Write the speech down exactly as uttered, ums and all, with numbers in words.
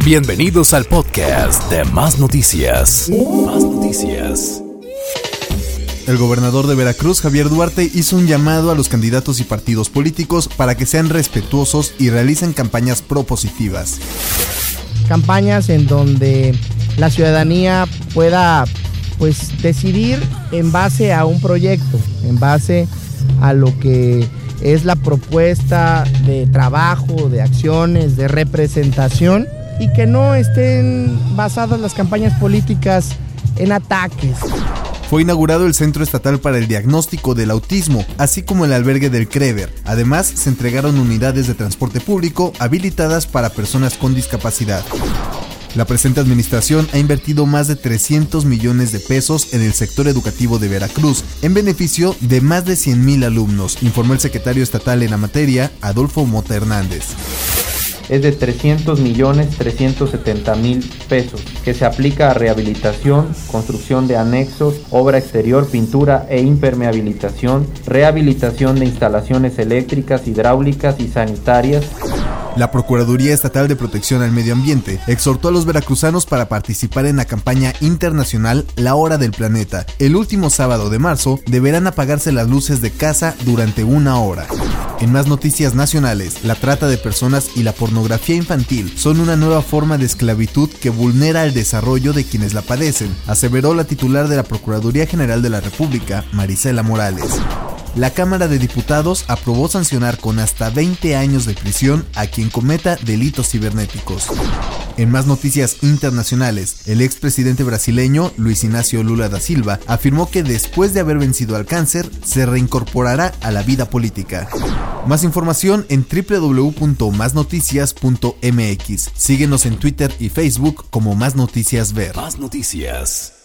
Bienvenidos al podcast de Más Noticias. Más Noticias. El gobernador de Veracruz, Javier Duarte, hizo un llamado a los candidatos y partidos políticos para que sean respetuosos y realicen campañas propositivas. Campañas en donde la ciudadanía pueda pues decidir en base a un proyecto, en base a lo que es la propuesta de trabajo, de acciones, de representación, y que no estén basadas las campañas políticas en ataques. Fue inaugurado el Centro Estatal para el Diagnóstico del Autismo, así como el albergue del Crever. Además, se entregaron unidades de transporte público habilitadas para personas con discapacidad. La presente administración ha invertido más de trescientos millones de pesos en el sector educativo de Veracruz, en beneficio de más de cien mil alumnos, informó el secretario estatal en la materia, Adolfo Mota Hernández. Es de trescientos millones trescientos setenta mil pesos, que se aplica a rehabilitación, construcción de anexos, obra exterior, pintura e impermeabilización, rehabilitación de instalaciones eléctricas, hidráulicas y sanitarias. La Procuraduría Estatal de Protección al Medio Ambiente exhortó a los veracruzanos para participar en la campaña internacional La Hora del Planeta. El último sábado de marzo deberán apagarse las luces de casa durante una hora. En más noticias nacionales, la trata de personas y la pornografía infantil son una nueva forma de esclavitud que vulnera el desarrollo de quienes la padecen, aseveró la titular de la Procuraduría General de la República, Marisela Morales. La Cámara de Diputados aprobó sancionar con hasta veinte años de prisión a quien cometa delitos cibernéticos. En más noticias internacionales, el expresidente brasileño Luis Inácio Lula da Silva afirmó que después de haber vencido al cáncer, se reincorporará a la vida política. Más información en doble u doble u doble u punto más noticias punto m x. Síguenos en Twitter y Facebook como Más Noticias Ver. Más Noticias.